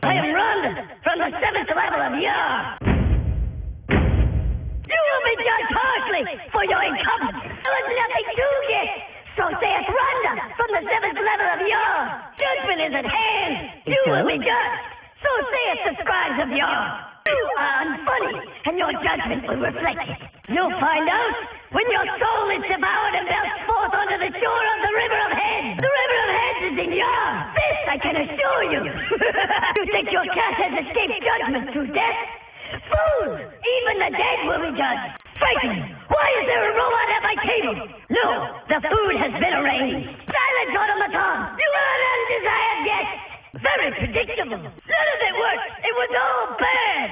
I am Rhonda from the 7th level of Yar. You will be judged harshly for your incompetence. There was nothing to get. So saith Rhonda from the 7th level of Yar. Judgment is at hand. You will be judged. So saith the scribes of Yar. You are unfunny, and your judgment will reflect it. You'll find out when your soul is devoured and belched forth onto the shore of the River of Heads. The River of Heads is in Yar. This I can assure you. You think your cat has escaped judgment through death? Fool! Even the dead will be judged. Franklin, why is there a robot at my table? No, the food has been arranged. Silence, automaton! You are an undesired guest! Very predictable. None of it worked. It was all bad.